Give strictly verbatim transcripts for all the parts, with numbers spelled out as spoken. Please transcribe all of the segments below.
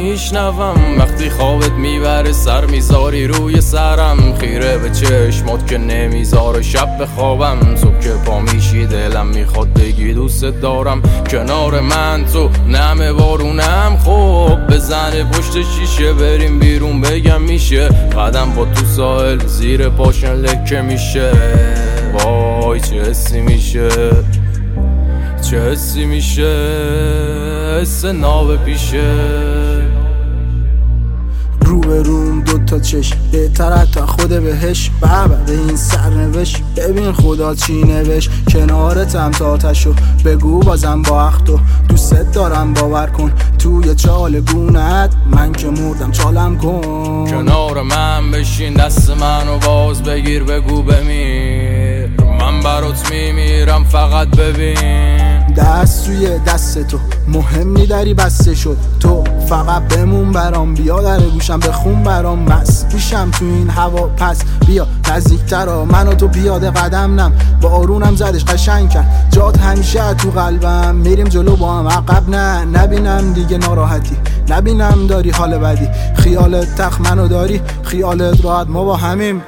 میشنوم وقتی خوابت میبره سر میذاری روی سرم، خیره به چشمات که نمیذاره شب بخوابم. صبح که پا میشی دلم میخواد بگی دوست دارم، کنار من تو نم بارونم. خب بزنه پشت شیشه بریم بیرون بگم میشه، قدم با تو ساحل زیر پاشن لکه میشه. وای چه حسی میشه، چه حسی میشه، حس ناب پیشه. رو به روم دوتا چشم بهتره تا خود بهش، بابا به این سرنوشت ببین خدا چی نوشت. کنارتم تا تشو بگو بازم با اختو دوست دارم باور کن، توی چال گونت من که مردم چالم کن. کنار من بشین دست منو باز بگیر بگو بمیر، من برات میمیرم فقط ببین. دست توی دست تو مهم نیداری بسته شد، تو فقط بمون برام، بیا در گوشم بخون برام. بس میشم تو این هوا پس بیا نزدیکتر، من و تو پیاده قدم نم بارونم زدش قشنگ کرد جات همیشه تو قلبم. میریم جلو با هم عقب نه، نبینم دیگه ناراحتی، نبینم داری حال بدی. خیالت تخت منو داری، خیالت راحت ما با همیم.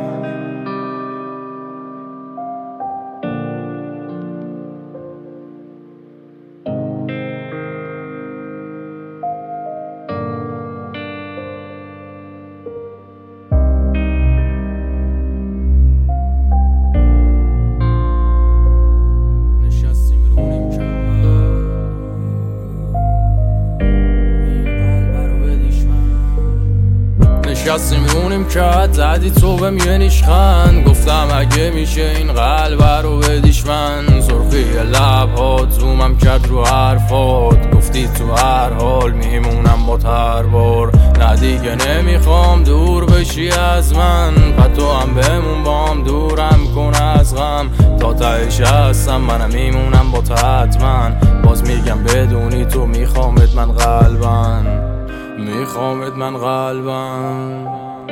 نشستیم رونیم که زدی تو بهم یه نیشخند، گفتم اگه میشه این قلب رو بدیش من. سرخی لبهات زومم کرد رو حرفات، گفتی تو هر حال میمونم با هر بار. نه دیگه نمیخوام دور بشی از من، پس تو هم بمون با هم دورم کن از غم. تا تهش هستم منم میمونم با تو حتما، باز میگم بدونی تو میخوامت من قلبم، میخوامت من قلبم.